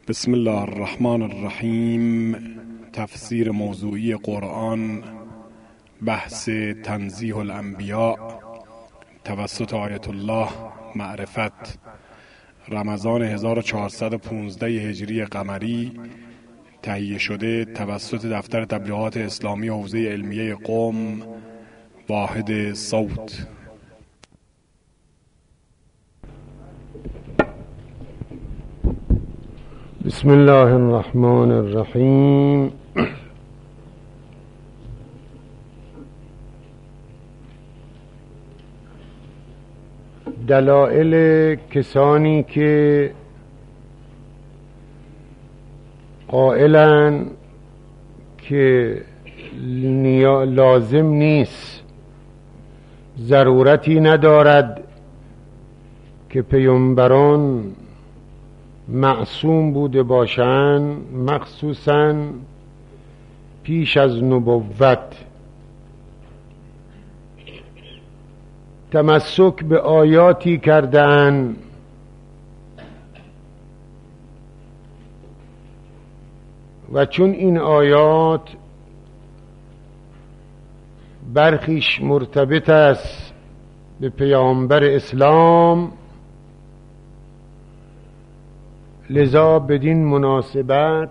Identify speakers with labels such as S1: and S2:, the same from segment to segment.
S1: بسم الله الرحمن الرحیم. تفسیر موضوعی قرآن، بحث تنزیه الانبیاء توسط آیت الله معرفت، رمضان 1415 هجری قمری، تهیه شده توسط دفتر تبلیغات اسلامی حوزه علمیه قم، واحد صوت.
S2: بسم الله الرحمن الرحیم. دلائل کسانی که قائلن که لازم نیست، ضرورتی ندارد که پیامبران معصوم بوده باشند، مخصوصاً پیش از نبوت. تمسک به آیاتی کردند و چون این آیات برخیش مرتبط است به پیامبر اسلام، لذا بدین مناسبت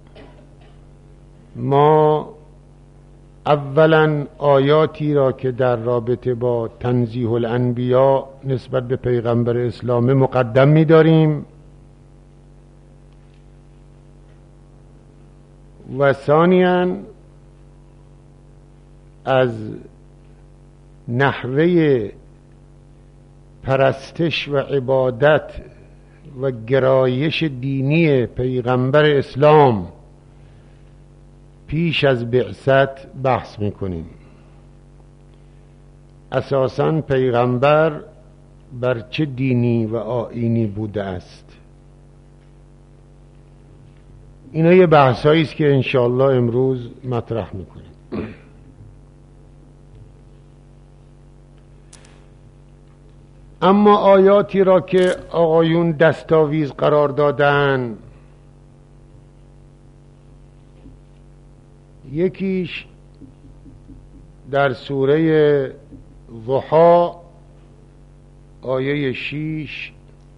S2: ما اولا آیاتی را که در رابطه با تنزیه الانبیاء نسبت به پیغمبر اسلام مقدم می داریم و ثانیاً از نحوه پرستش و عبادت و گرایش دینی پیغمبر اسلام پیش از بعثت بحث میکنیم. اساساً پیغمبر بر چه دینی و آیینی بوده است؟ اینا یه بحثایی است که انشاءالله امروز مطرح میکنیم. اما آیاتی را که آقایون دستاویز قرار دادن، یکیش در سوره ضحی آیه 6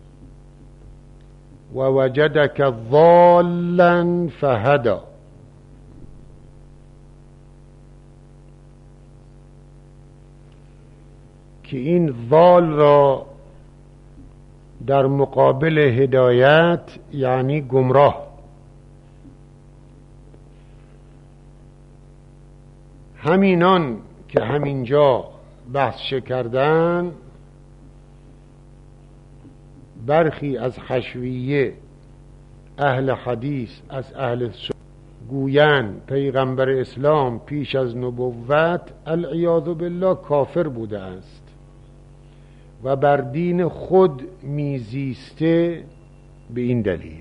S2: و وجدک ضالا فهدا، که این ضال را در مقابل هدایت یعنی گمراه، همینان که همینجا بحث کردن، برخی از حشویه اهل حدیث از اهل سنت گویند پیغمبر اسلام پیش از نبوت العیاذ بالله کافر بوده است و بر دین خود میزیسته. به این دلیل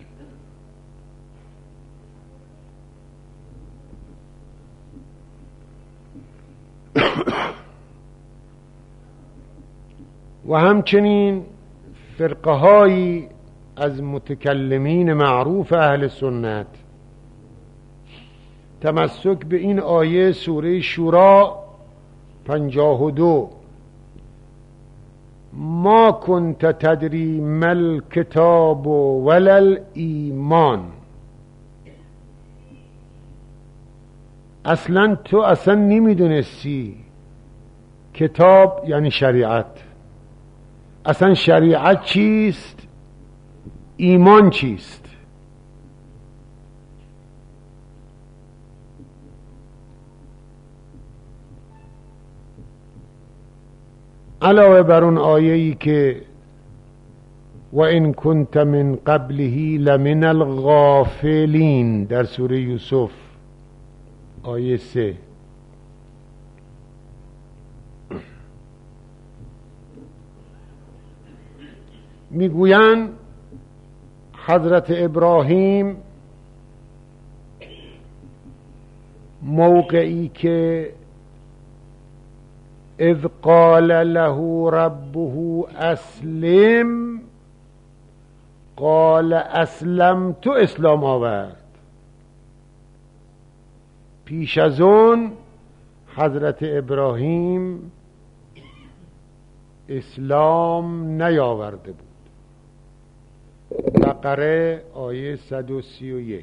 S2: و همچنین فرقه هایی از متکلمین معروف اهل سنت تمسک به این آیه سوره شورا 52 ما کنت تدری مل کتاب ولل ایمان، تو اصلا نمیدونستی کتاب یعنی شریعت، اصلا شریعت چیست، ایمان چیست. علاوه بر اون آیه‌ای که و ان کنت من قبله لمن الغافلین در سوره یوسف آیه 3، میگویند حضرت ابراهیم موقعی که اذ قال له ربه اسلم قال اسلمت، اسلام آورد. پیش از اون حضرت ابراهیم اسلام نیاورده بود. بقره آیه 131.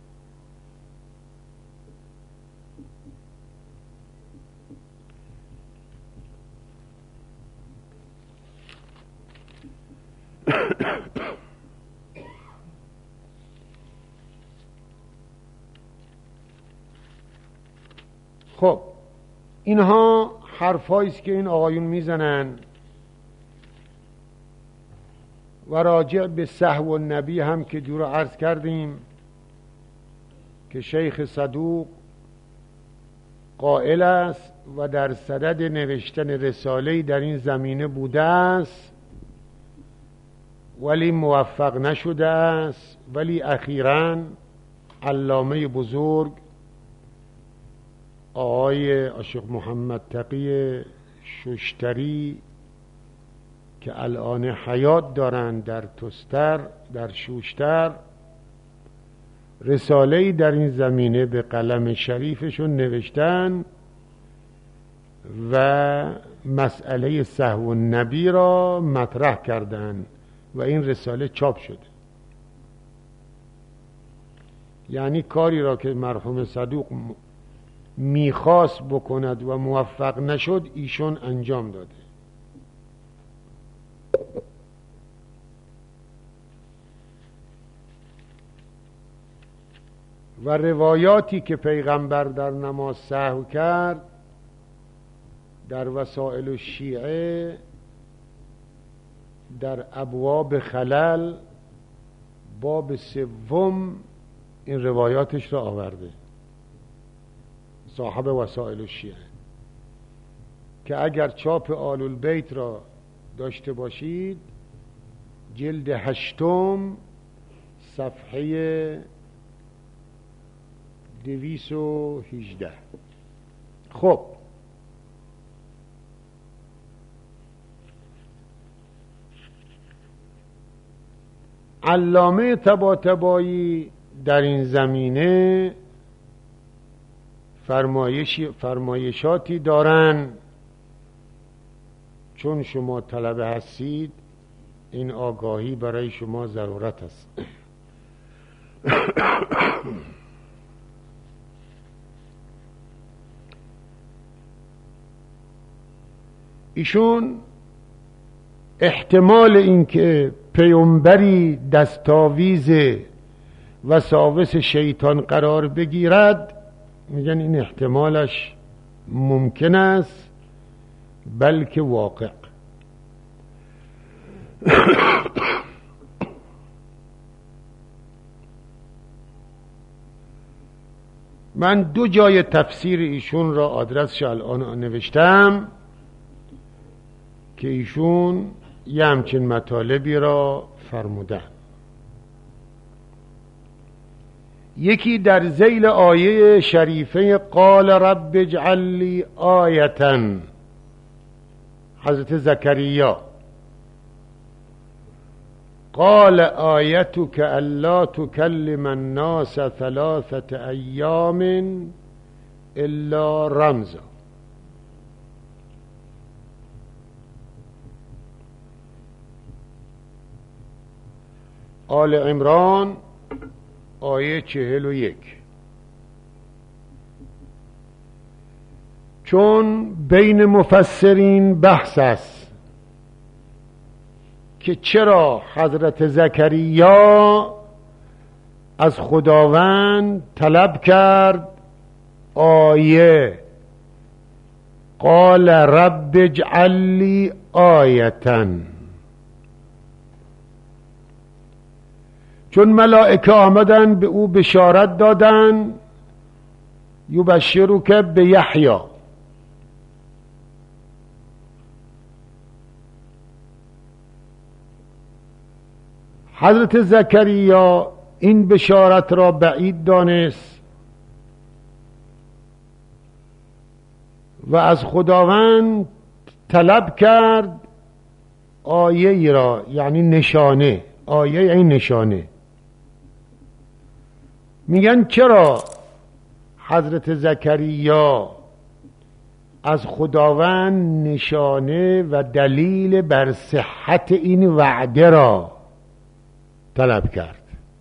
S2: خب اینها حرفایی است که این آقایون میزنن و راجع به سهو النبی هم که دور عرض کردیم که شیخ صدوق قائل است و در صدد نوشتن رساله‌ای در این زمینه بوده است ولی موفق نشده است، ولی اخیراً علامه بزرگ آقای عاشق محمد تقی شوشتری که الان حیات دارند در تستر، در شوشتر، رساله‌ای در این زمینه به قلم شریفشون نوشتن و مسئله سهو النبی را مطرح کردند و این رساله چاپ شده. یعنی کاری را که مرحوم صدوق میخواست بکند و موفق نشد ایشون انجام داده. و روایاتی که پیغمبر در نماز سهو کرد در وسائل الشیعه در ابواب خلل باب 3 این روایاتش را آورده صاحب وسائل الشیعه، که اگر چاپ آل البیت را داشته باشید جلد 8 صفحه 218. خب علامه طباطبایی در این زمینه فرمایشاتی دارن. چون شما طلبه هستید این آگاهی برای شما ضرورت است. ایشون احتمال اینکه پیامبری دستاویز وساوس شیطان قرار بگیرد میگن این احتمالش ممکن است بلکه واقع. من 2 جای تفسیر ایشون را آدرسش الان نوشتم که ایشون یه همچین مطالبی را فرمودن. یکی در ذیل آیه شریفه قال رب اجعل لی آیةً، حضرت زکریا، قال آیتک الا تکلم الناس 3 ایام الا رمزا. آل عمران آیه 41. چون بین مفسرین بحث است که چرا حضرت زکریا از خداوند طلب کرد آیه، قال رب اجعل لی آیةً، چون ملائکه آمدن به او بشارت دادن یبشروک به یحیی، حضرت زکریا این بشارت را بعید دانست و از خداوند طلب کرد آیه ای را، یعنی نشانه، آیه یعنی نشانه. میگن چرا حضرت زکریا از خداوند نشانه و دلیل بر صحت این وعده را طلب کرد؟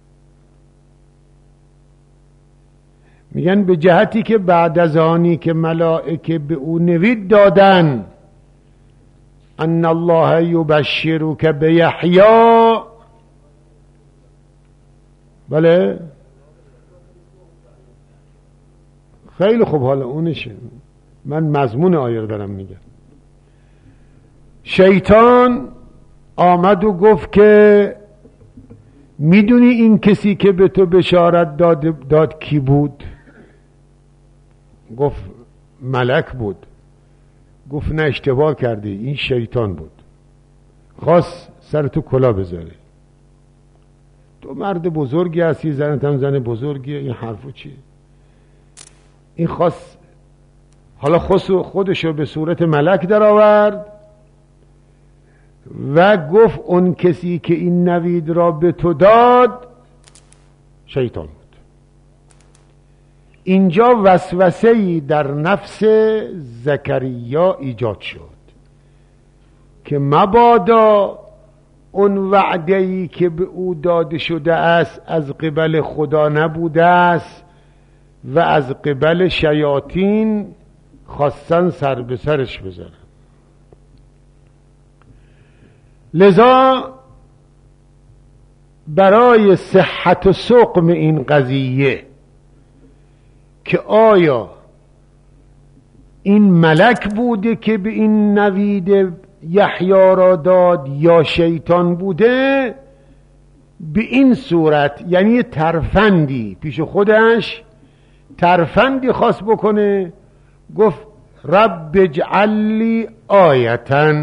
S2: میگن به جهتی که بعد از آنی که ملائکه به او نوید دادن ان الله یبشرک بیحیی، بله خیلی خوب، حالا اونشه، من مضمون آیه رو دارم میگم. شیطان آمد و گفت که میدونی این کسی که به تو بشارت داد کی بود؟ گفت ملک بود. گفت نه اشتباه کردی، این شیطان بود، خواست سر تو کلا بذاره. تو مرد بزرگی هستی، زنت هم زن بزرگیه، این حرفو چیه؟ این خواست حالا خودشو به صورت ملک در آورد و گفت اون کسی که این نوید را به تو داد شیطان بود. اینجا وسوسه‌ای در نفس زکریا ایجاد شد که مبادا اون وعده‌ای که به او داده شده است از قبل خدا نبوده است و از قبل شیاطین خواستن سر به سرش بزنن. لذا برای صحت و سقم این قضیه که آیا این ملک بوده که به این نوید یحیی را داد یا شیطان بوده، به این صورت یعنی ترفندی پیش خودش ترفندی خواست بکنه. گفت رب اجعل لی آیةً.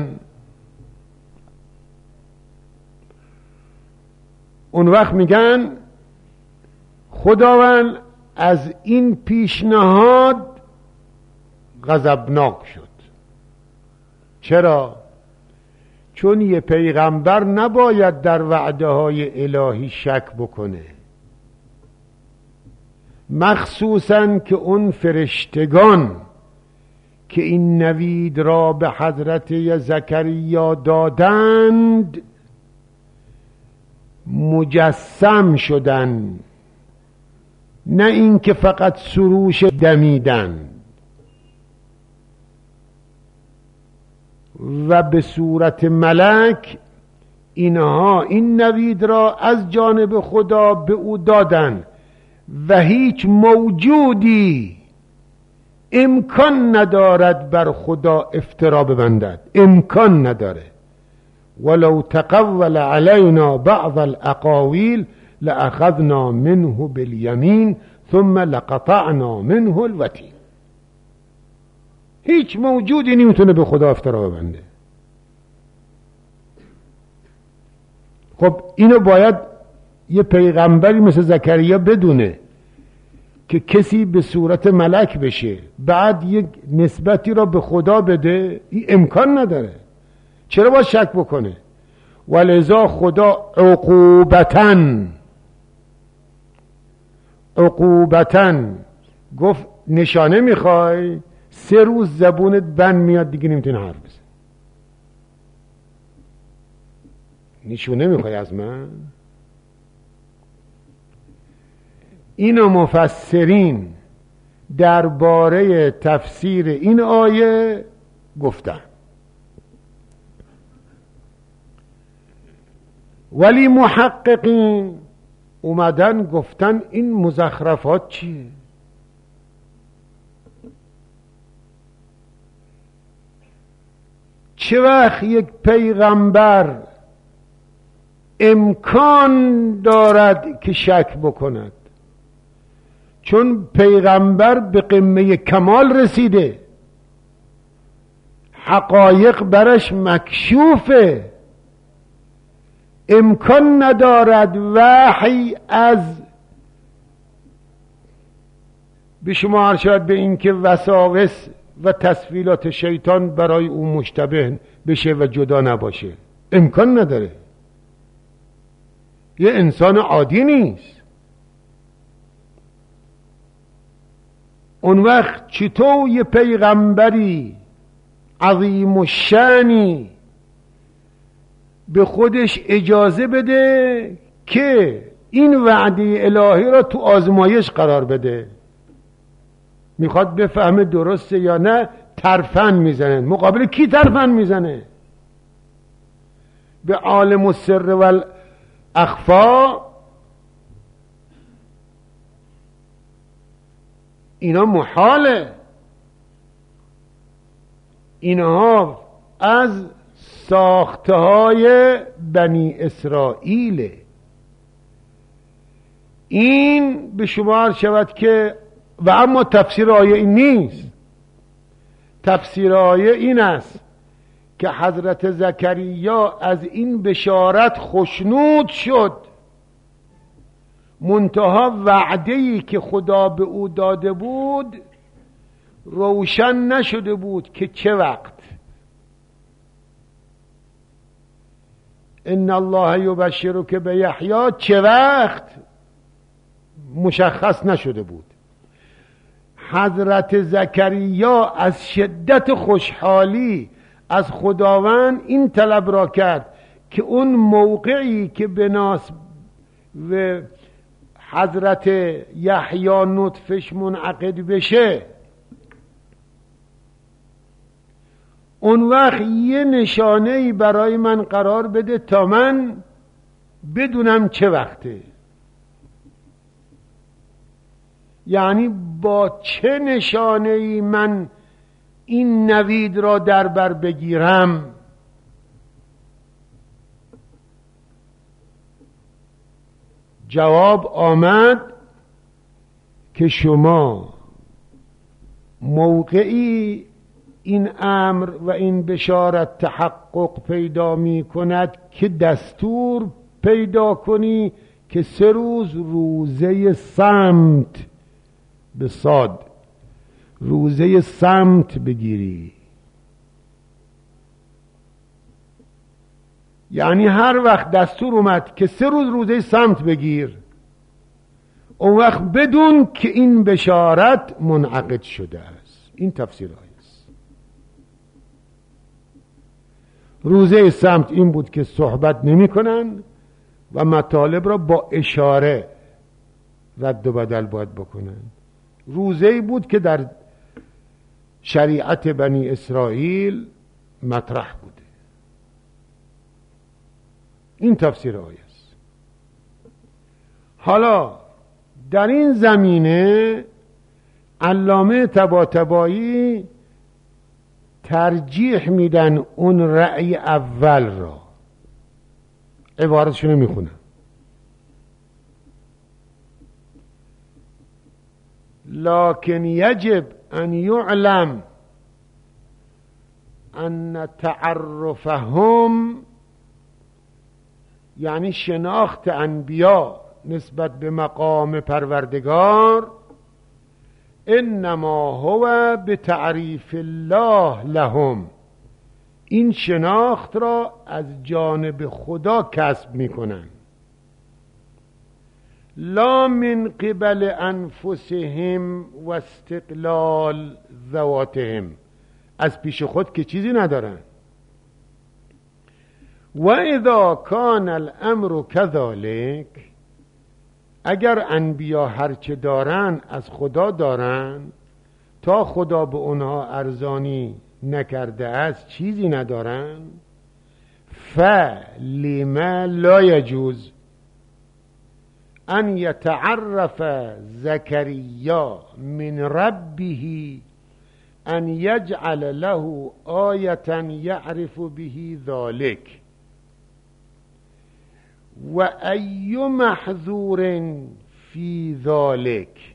S2: اون وقت میگن خداوند از این پیشنهاد غضبناک شد. چرا؟ چون یه پیغمبر نباید در وعده های الهی شک بکنه، مخصوصاً که اون فرشتگان که این نوید را به حضرت زکریا دادند مجسم شدند، نه این که فقط سروش دمیدند و به صورت ملک اینها این نوید را از جانب خدا به او دادند و هیچ موجودی امکان ندارد بر خدا افترا ببندد، امکان نداره. ولو تقول علینا بعض الاقاویل لأخذنا منه بالیمین ثم لقطعنا منه الوتین. هیچ موجودی نمیتونه به خدا افترا ببنده. خب اینو باید یه پیغمبری مثل زکریا بدونه که کسی به صورت ملک بشه بعد یک نسبتی را به خدا بده، این امکان نداره. چرا باید شک بکنه؟ ولذا خدا عقوبتاً گفت نشانه میخوای؟ 3 روز زبونت بند میاد دیگه نمیتونی حرف بزنی. نشونه میخوای از من؟ اینو مفسرین درباره تفسیر این آیه گفتن، ولی محققین اومدن گفتن این مزخرفات چیه؟ چه وقت یک پیغمبر امکان دارد که شک بکند؟ چون پیغمبر به قمه کمال رسیده، حقایق برش مکشوفه، امکان ندارد وحی از به شما ارشاد به این که وساوس و تسویلات شیطان برای او مشتبه بشه و جدا نباشه، امکان نداره. یه انسان عادی نیست. اون وقت چطور یه پیغمبری عظیم الشانی به خودش اجازه بده که این وعده الهی را تو آزمایش قرار بده؟ میخواد بفهمه درسته یا نه، ترفند میزنه. مقابل کی ترفند میزنه؟ به عالم السر و الاخفا. اینا محاله، اینها از ساخته های بنی اسرائیل. این به شمار شود که و اما تفسیر آیه این نیست. تفسیر آیه این است که حضرت زکریا از این بشارت خوشنود شد، منتها وعده‌ای که خدا به او داده بود روشن نشده بود که چه وقت. ان الله یبشرک بیحیی، چه وقت مشخص نشده بود. حضرت زکریا از شدت خوشحالی از خداوند این طلب را کرد که اون موقعی که بناس و حضرت یحیی نطفش منعقد بشه، اون وقت یه نشانه‌ای برای من قرار بده تا من بدونم چه وقته. یعنی با چه نشانه‌ای من این نوید را در بر بگیرم؟ جواب آمد که شما موقعی این امر و این بشارت تحقق پیدا می کند که دستور پیدا کنی که 3 روز روزه صمت، به صاد روزه صمت بگیری. یعنی هر وقت دستور اومد که 3 روز روزه صمت بگیر، اون وقت بدون که این بشارت منعقد شده است. این تفسیر آیه است. روزه صمت این بود که صحبت نمی کنن و مطالب را با اشاره رد و بدل باید بکنن. روزه بود که در شریعت بنی اسرائیل مطرح بوده. این تفسیر آیه است. حالا در این زمینه علامه طباطبایی ترجیح میدن اون رأی اول را. عبارتشون میخونم: لكن يجب أن يعلم أن تعرفهم، یعنی شناخت انبیا نسبت به مقام پروردگار، انما هو بتعریف الله لهم، این شناخت را از جانب خدا کسب میکنند، لا من قبل انفسهم و استقلال ذواتهم، از پیش خود که چیزی ندارن. و اذا کان الامر كذلك، اگر انبیا هرچه دارن از خدا دارن، تا خدا به اونها ارزانی نکرده است چیزی ندارن، فلما لا يجوز ان يتعرف زكريا من ربه ان يجعل له آية يعرف به ذلك و ای محذور فی ذلك،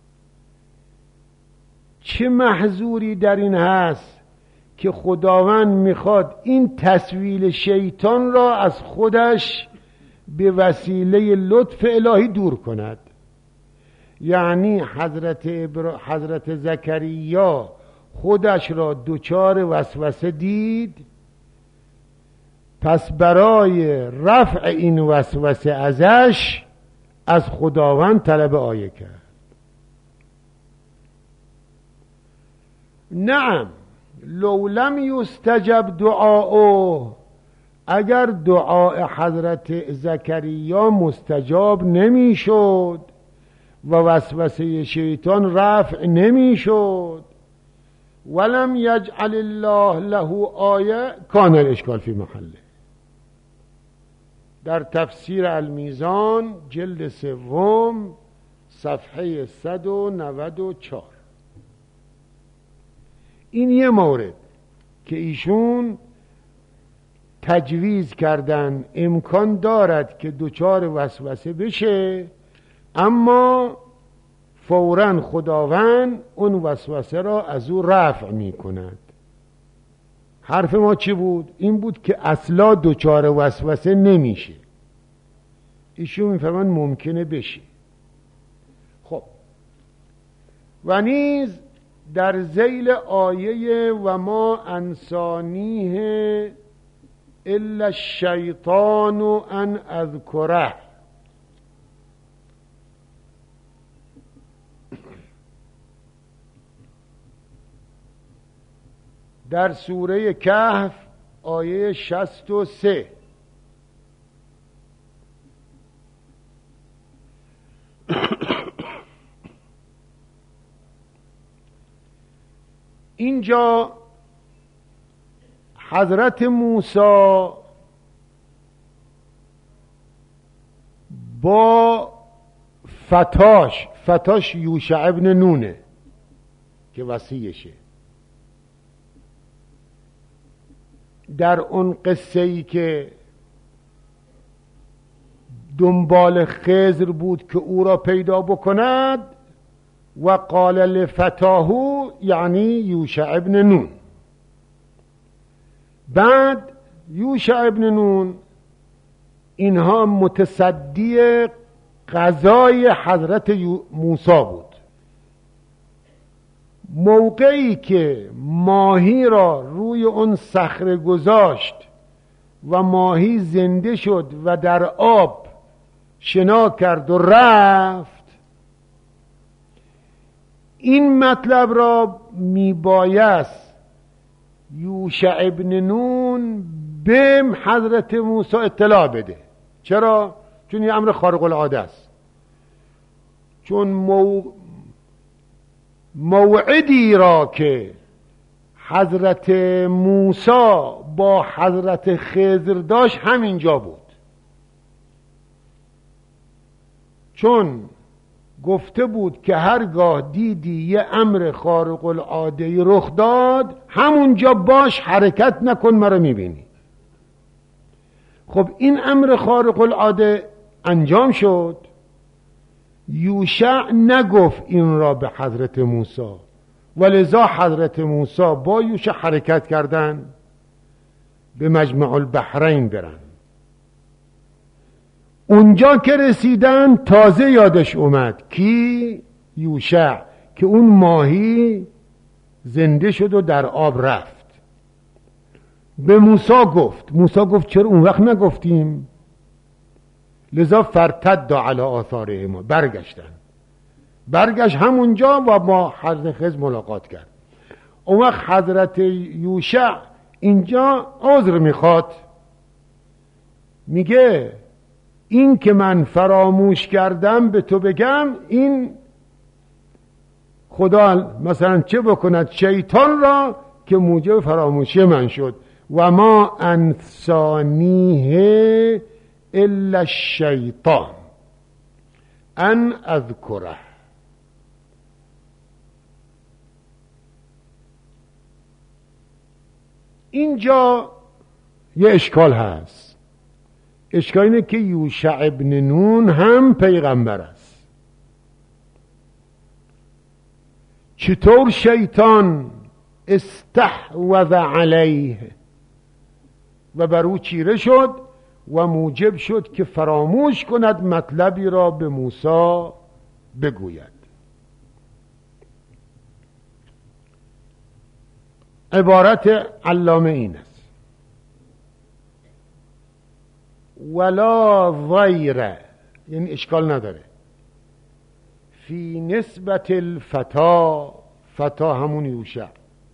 S2: چه محذوری در این هست که خداوند میخواد این تسویل شیطان را از خودش به لطف الهی دور کند. یعنی حضرت زکریا خودش را دوچار وسوسه دید، پس برای رفع این وسوسه ازش از خداوند طلب آیه کرد. نعم لو لم یستجب دعاؤه، اگر دعای حضرت زکریا مستجاب نمیشد و وسوسه شیطان رفع نمیشد، ولم یجعل الله له آیه کان الاشکال فی محله. در تفسیر المیزان جلد 3 صفحه 194. این یه مورد که ایشون تجویز کردن امکان دارد که دچار وسوسه بشه، اما فوراً خداوند اون وسوسه را از او رفع می کند. حرف ما چی بود؟ این بود که اصلا دچار وسوسه نمیشه. ایشون میفرمان ممکنه بشه. خب و نیز در ذیل آیه و ما انسانیه الا الشیطان ان اذکره، در سوره کهف آیه 63 اینجا حضرت موسی با فتاش یوشع ابن نونه که وصیشه، در اون قصه‌ای که دنبال خضر بود که او را پیدا بکند، و قال لفتاهو یعنی یوشع ابن نون. بعد یوشع ابن نون اینها متصدی قضای حضرت موسی بود. موقعی که ماهی را روی اون صخره گذاشت و ماهی زنده شد و در آب شنا کرد و رفت، این مطلب را میبایست یوشع ابن نون به حضرت موسی اطلاع بده. چرا؟ چون این امر خارق العاده است. چون موعدی را که حضرت موسی با حضرت خضر داشت همینجا بود. چون گفته بود که هرگاه دیدی یه امر خارق العاده رخ داد همونجا باش، حرکت نکن، مرا میبینی. خب این امر خارق العاده انجام شد. یوشع نگفت این را به حضرت موسی، ولذا حضرت موسی با یوشع حرکت کردن به مجمع البحرین برن. اونجا که رسیدن تازه یادش اومد کی؟ یوشع، که اون ماهی زنده شد و در آب رفت. به موسی گفت چرا اون وقت نگفتیم؟ لذا فرتد علی آثارهما، برگشت همونجا و با حضرت خضر ملاقات کرد. اون وقت حضرت یوشع اینجا عذر میخواد، میگه این که من فراموش کردم به تو بگم، این خدا مثلا چه بکند شیطان را که موجب فراموشی من شد. و ما انسانیه الا الشیطان ان اذکره. اینجا یه اشکال هست. اشکال اینه که یوشع ابن نون هم پیغمبر است. چطور شیطان استحوذ علیه و بر او چیره شد و موجب شد که فراموش کند مطلبی را به موسی بگوید؟ عبارت علامه این است: ولا ضیر، یعنی اشکال نداره، فی نسبت الفتا، فتا همون یوشع،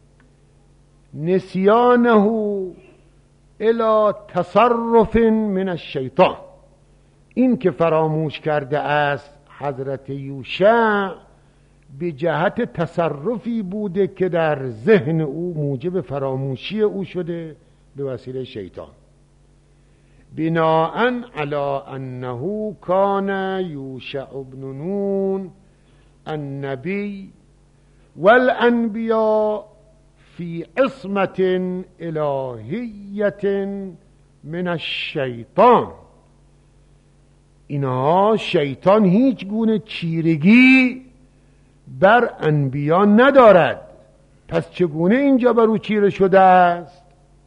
S2: نسیانه الی تصرف من الشیطان، این که فراموش کرده است حضرت یوشع به جهت تصرفی بوده که در ذهن او موجب فراموشی او شده به وسیله شیطان. بناء علی انه کان یوشع بن نون النبی والانبیاء فی عصمت الهیت من الشیطان، اینها شیطان هیچ گونه چیرگی بر انبیا ندارد، پس چگونه اینجا بر او چیره شده است؟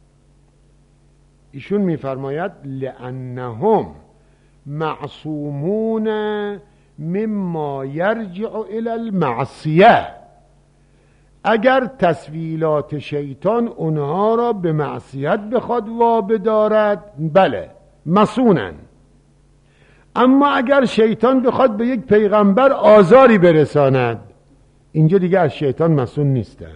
S2: ایشون میفرماید لانهم معصومون مما یرجع الی المعصیه، اگر تسویلات شیطان اونها را به معصیت بخواد وابدارد بله مصونن، اما اگر شیطان بخواد به یک پیغمبر آزاری برساند اینجا دیگه از شیطان مصون نیستن.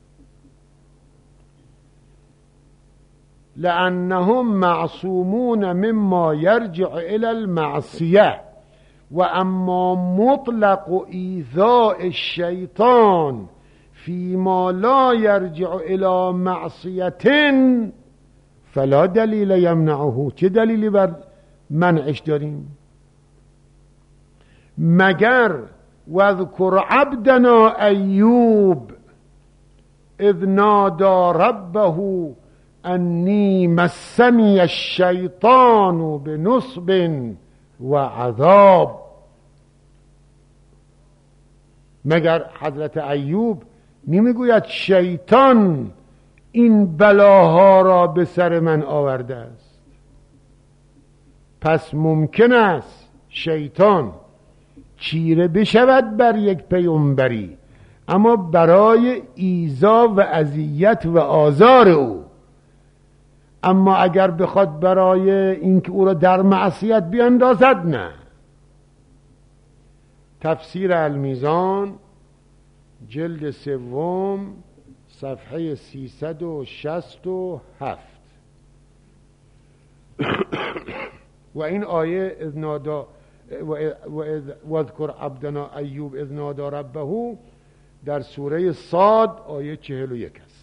S2: لأنهم معصومون مما یرجع الی المعصیه و اما مطلق ایذاء الشیطان فیما لا یرجع الی معصیت فلا دلیل یمنعه، چه دلیلی بر منعش داریم؟ مگر واذکر عبدنا ایوب اذ نادى ربه انی مسنی الشیطان بنصب و عذاب، مگر حضرت ایوب نمیگوید شیطان این بلاها را به سر من آورده است؟ پس ممکن است شیطان چیره بشود بر یک پیامبری، اما برای ایذا و اذیت و آزار او، اما اگر بخواد برای اینکه او را در معصیت بیندازد نه. تفسیر المیزان جلد 3 صفحه 367. و این آیه اذ نادى واذکر عبدنا ایوب اذ نادى ربه در سوره صاد آیه 41 است.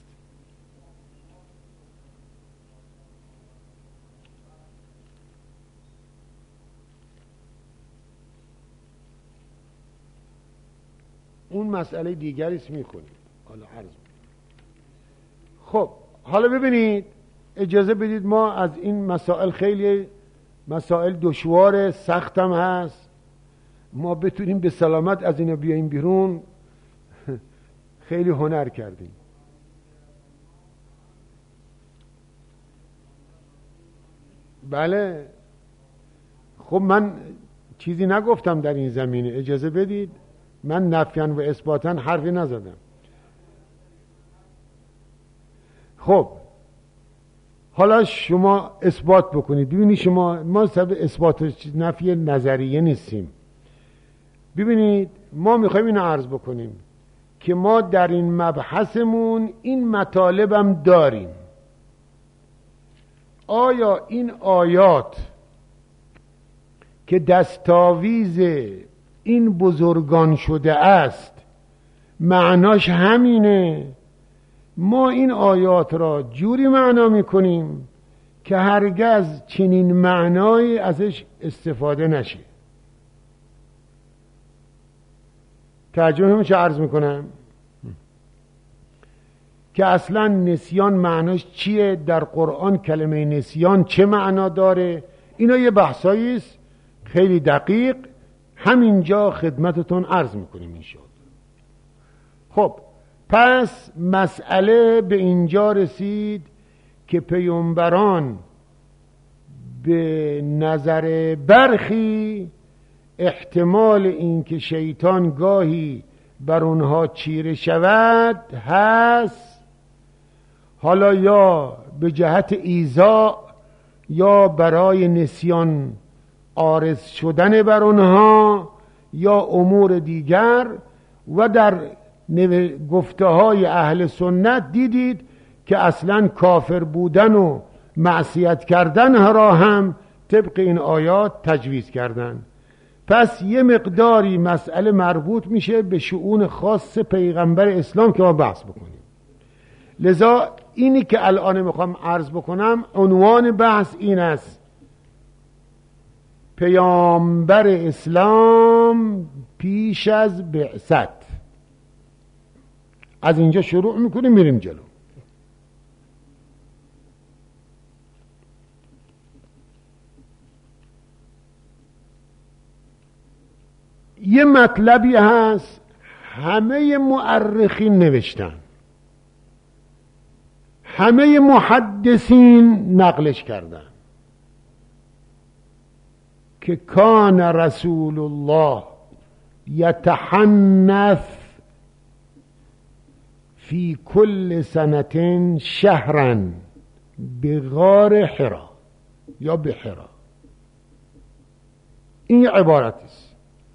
S2: اون مسئله دیگری است میکنیم حالا عرض. خب حالا ببینید، اجازه بدید ما از این مسائل، خیلی مسائل دشوار سختم هست، ما بتونیم به سلامت از اینا بیاییم بیرون خیلی هنر کردیم. بله خب من چیزی نگفتم در این زمینه، اجازه بدید، من نفیاً و اثباتاً حرفی نزدم. خب حالا شما اثبات بکنید، ببینید شما، ما سبب اثبات نفی نظریه نیستیم. ببینید ما میخوایم اینو عرض بکنیم که ما در این مبحثمون این مطالب هم داریم. آیا این آیات که دستاویز این بزرگان شده است معناش همینه؟ ما این آیات را جوری معنا میکنیم که هرگز چنین معنایی ازش استفاده نشه. ترجمه چه عرض میکنم که اصلا نسیان معناش چیه، در قرآن کلمه نسیان چه معنا داره، اینا یه بحثایی است خیلی دقیق، همینجا خدمتتون عرض میکنیم انشاءالله. خب پس مسئله به اینجا رسید که پیامبران به نظر برخی احتمال اینکه شیطان گاهی بر اونها چیره شود هست، حالا یا به جهت ایذا یا برای نسیان عارض شدن بر اونها یا امور دیگر. و در گفته های اهل سنت دیدید که اصلا کافر بودن و معصیت کردن را هم طبق این آیات تجویز کردن. پس یه مقداری مسئله مربوط میشه به شؤون خاص پیغمبر اسلام که ما بحث بکنیم. لذا اینی که الان میخوام عرض بکنم، عنوان بحث این است: پیامبر اسلام پیش از بعثت. از اینجا شروع میکنیم میریم جلو. یه مطلبی هست همه مورخین نوشتن، همه محدثین نقلش کردن که کان رسول الله یتحنث فی کل سنة شهرا بغار حرا یا بحرا. این عبارت است.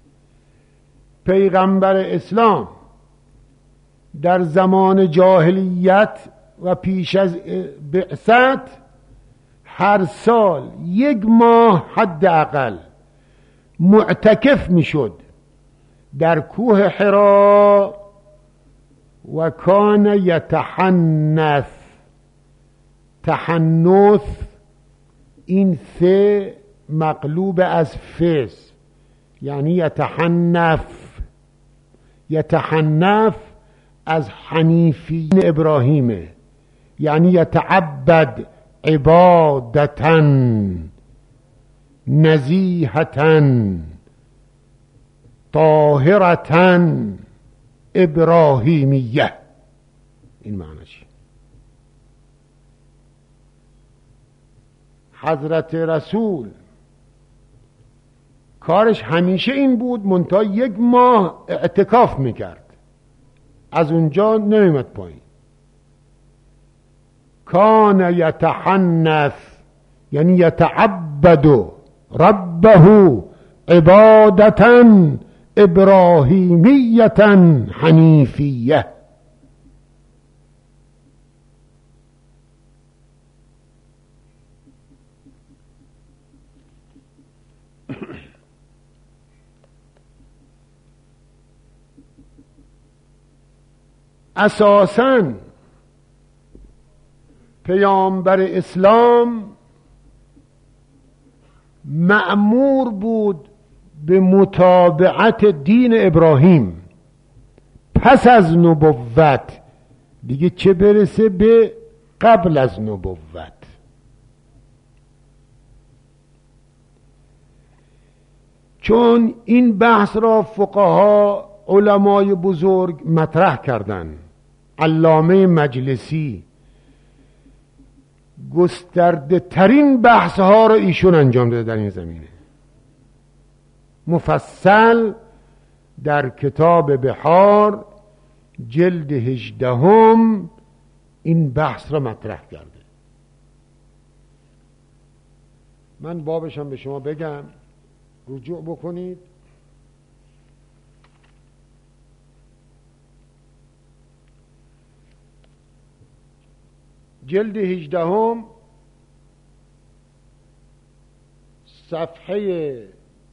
S2: پیغمبر اسلام در زمان جاهلیت و پیش از بعثت هر سال 1 ماه حداقل معتکف میشد در کوه حرا و کان یتحنث. تحنث این ث مقلوب از فس، یعنی یتحنف. یتحنف از حنیفی ابراهیمه، یعنی یتعبد عبادتا نزیهتا طاهرتا ابراهیمیه. این معنیش. حضرت رسول کارش همیشه این بود، منتها 1 ماه اعتکاف میکرد، از اونجا نمیمد پایین. کان یتحنث یعنی یتعبد ربه عبادتا ابراهیمیتا حنیفیه. اساساً پیامبر اسلام مأمور بود به متابعت دین ابراهیم پس از نبوت، دیگه چه برسه به قبل از نبوت. چون این بحث را فقها علمای بزرگ مطرح کردند. علامه مجلسی گسترده ترین بحث ها را ایشون انجام داده در این زمینه. مفصل در کتاب بحار جلد 18 این بحث را مطرح کرده. من بابشم به شما بگم، رجوع بکنید. جلد 18 صفحه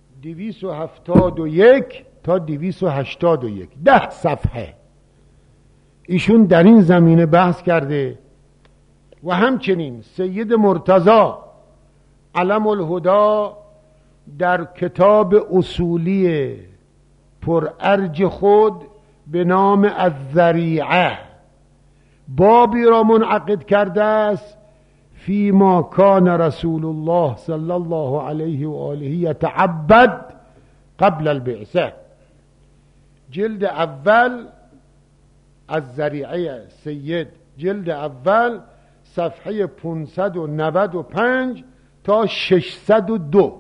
S2: 271 تا 281، 10 صفحه ایشون در این زمینه بحث کرده. و همچنین سید مرتضی علم الهدا در کتاب اصولی پرارج خود به نام الذریعه بابی را منعقد کرده است فی ما کان رسول الله صلی الله علیه و آله یتعبد قبل البعثه. جلد اول از ذریعه سید، جلد اول صفحه 595 تا 602.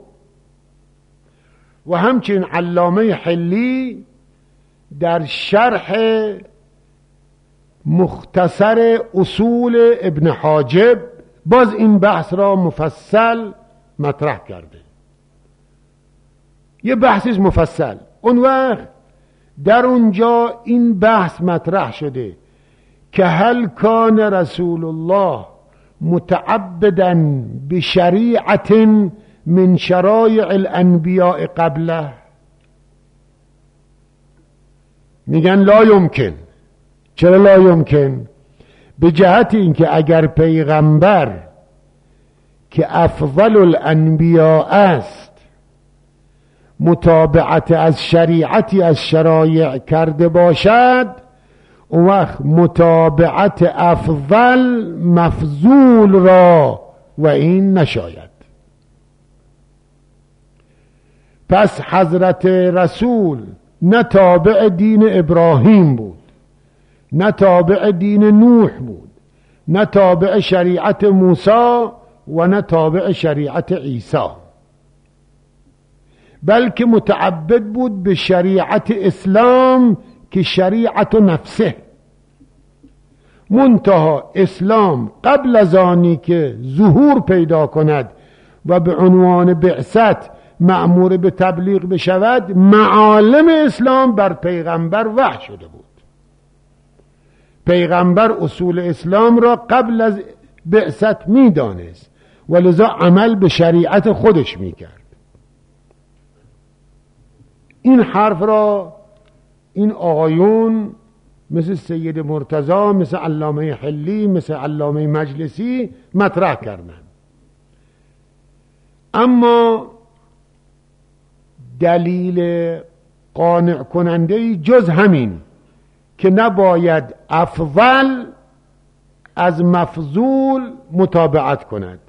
S2: و همچنین علامه حلی در شرح مختصر اصول ابن حاجب باز این بحث را مفصل مطرح کرده. یه بحثش مفصل. اون وقت در اونجا این بحث مطرح شده که هل کان رسول الله متعبدا بشریعت من شرایع الانبیاء قبله؟ میگن لا یمکن. چرا لا یمکن؟ به جهت اینکه اگر پیغمبر که افضل الانبیاء است متابعت از شریعتی از شرایع کرده باشد، اون وقت متابعت افضل مفضول را و این نشاید. پس حضرت رسول نه تابع دین ابراهیم بود، نه تابع دین نوح بود، نه تابع شریعت موسی و نه تابع شریعت عیسی، بلکه متعبد بود به شریعت اسلام که شریعت نفسه. منتها اسلام قبل از آنی که ظهور پیدا کند و به عنوان بعثت مأمور به تبلیغ بشود، معالم اسلام بر پیغمبر وحی شده بود. پیغمبر اصول اسلام را قبل از بعثت میدانست و لذا عمل به شریعت خودش میکرد. این حرف را این آقایون مثل سید مرتضی، مثل علامه حلی، مثل علامه مجلسی مطرح کردند. اما دلیل قانع کننده جز همین که نباید افضل از مفضول متابعت کند.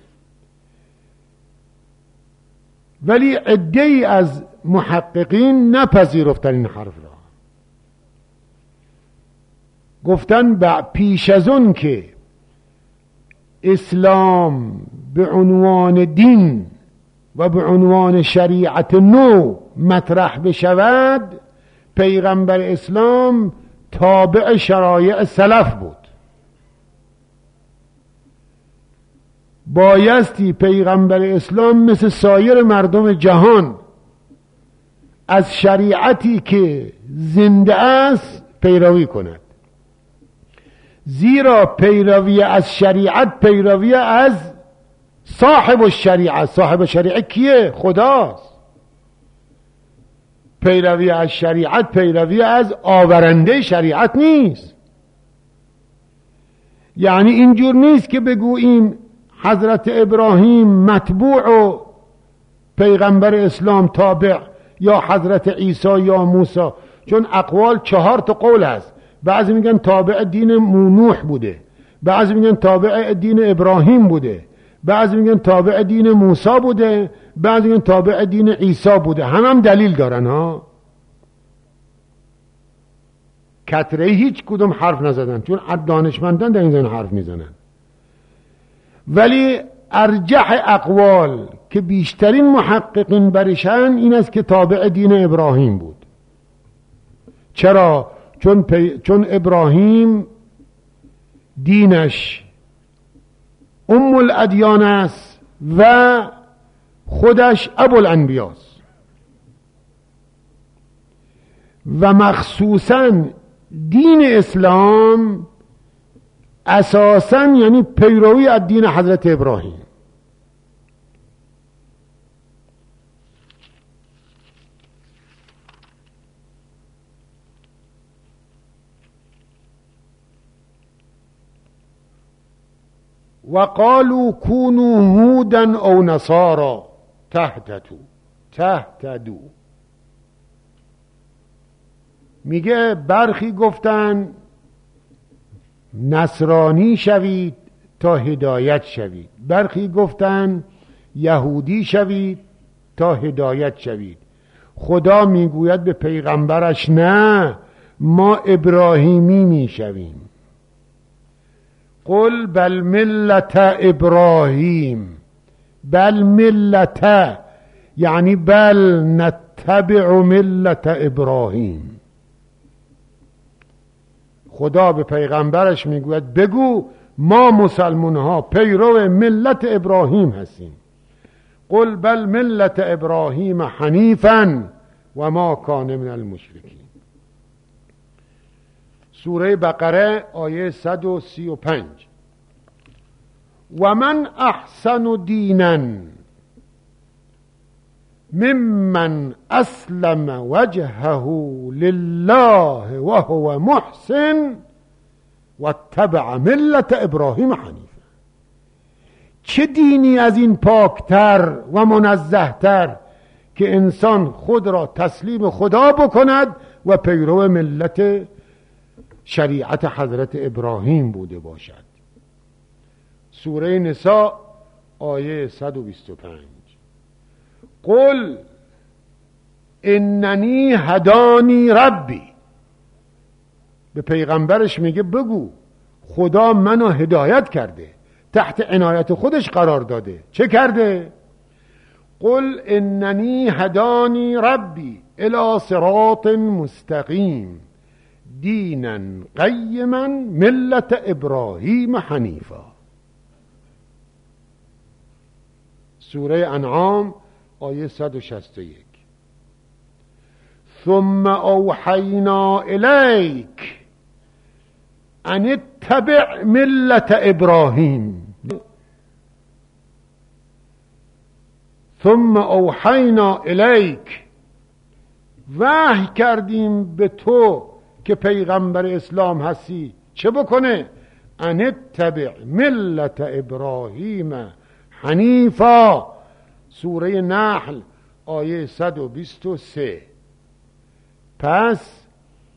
S2: ولی عده‌ای از محققین نپذیرفتن این حرف را. گفتن پیش از اون که اسلام به عنوان دین و به عنوان شریعت نو مطرح بشود، پیغمبر اسلام تابع شرایع سلف بود. بایستی پیغمبر اسلام مثل سایر مردم جهان از شریعتی که زنده است پیروی کند، زیرا پیروی از شریعت پیروی از صاحب الشریعه. صاحب شریعه کیه؟ خداست. پیروی از شریعت پیروی از آورنده شریعت نیست. یعنی اینجور نیست که بگوییم حضرت ابراهیم متبوع و پیغمبر اسلام تابع، یا حضرت عیسی یا موسی، چون اقوال 4 قول هست. بعضی میگن تابع دین نوح بوده، بعضی میگن تابع دین ابراهیم بوده، بعضی میگن تابع دین موسی بوده، بعضی میگن تابع دین عیسی بوده. هم دلیل دارن ها. کتره هیچ کدوم حرف نزدن، چون دانشمندان در این زمین حرف میزنن. ولی ارجح اقوال که بیشترین محققین برشن این است که تابع دین ابراهیم بود. چرا؟ چون ابراهیم دینش ام الادیان است و خودش ابو الانبیاست، و مخصوصا دین اسلام اساسا یعنی پیروی از دین حضرت ابراهیم. وقالوا كونوا هودا او نصارا تهتدوا. میگه برخی گفتن نصرانی شوید تا هدایت شوید، برخی گفتن یهودی شوید تا هدایت شوید. خدا میگوید به پیغمبرش نه، ما ابراهیمی میشویم. قل بل ملت ابراهیم، بل ملت یعنی بل نتبع ملت ابراهیم. خدا به پیغمبرش میگوید بگو ما مسلمان ها پیرو ملت ابراهیم هستیم. قل بل ملت ابراهیم حنیفا و ما کان من المشرکین. سوره بقره آیه 135. و من احسن دینا ممن اسلم وجهه لله و هو محسن و اتبع ملت ابراهیم حنیفا. چه دینی از این پاکتر و منزهتر که انسان خود را تسلیم خدا بکند و پیرو ملت شریعت حضرت ابراهیم بوده باشد. سوره نساء آیه 125. قل اننی هدانی ربی. به پیغمبرش میگه بگو خدا منو هدایت کرده، تحت عنایت خودش قرار داده. چه کرده؟ قل اننی هدانی ربی الی صراط مستقیم دینا قیما ملت ابراهیم حنیفا. سوره انعام آیه 161. ثم اوحینا الیک ان اتبع ملت ابراهیم. ثم اوحینا الیک، وحی کردیم به تو که پیغمبر اسلام هستی چه بکنه؟ ان اتبع ملت ابراهیم حنیفا. سوره نحل آیه 123. پس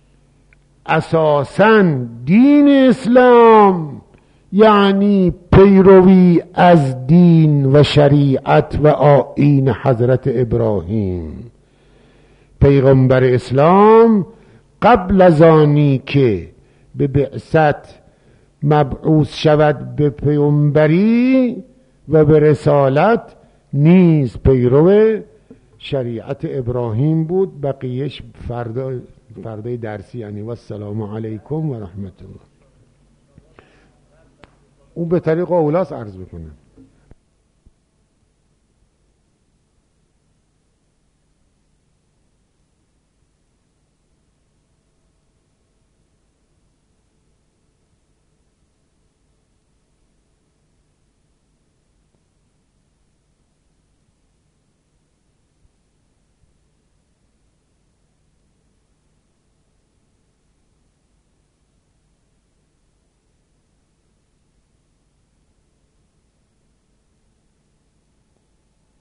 S2: اساساً دین اسلام یعنی پیروی از دین و شریعت و آیین حضرت ابراهیم. پیغمبر اسلام قبل از آنی که به بعثت مبعوث شود به پیغمبری و به رسالت نیز پیرو شریعت ابراهیم بود. بقیهش فردای درسی یعنی و السلام علیکم و رحمت الله. او به طریق اولاس عرض بکنم.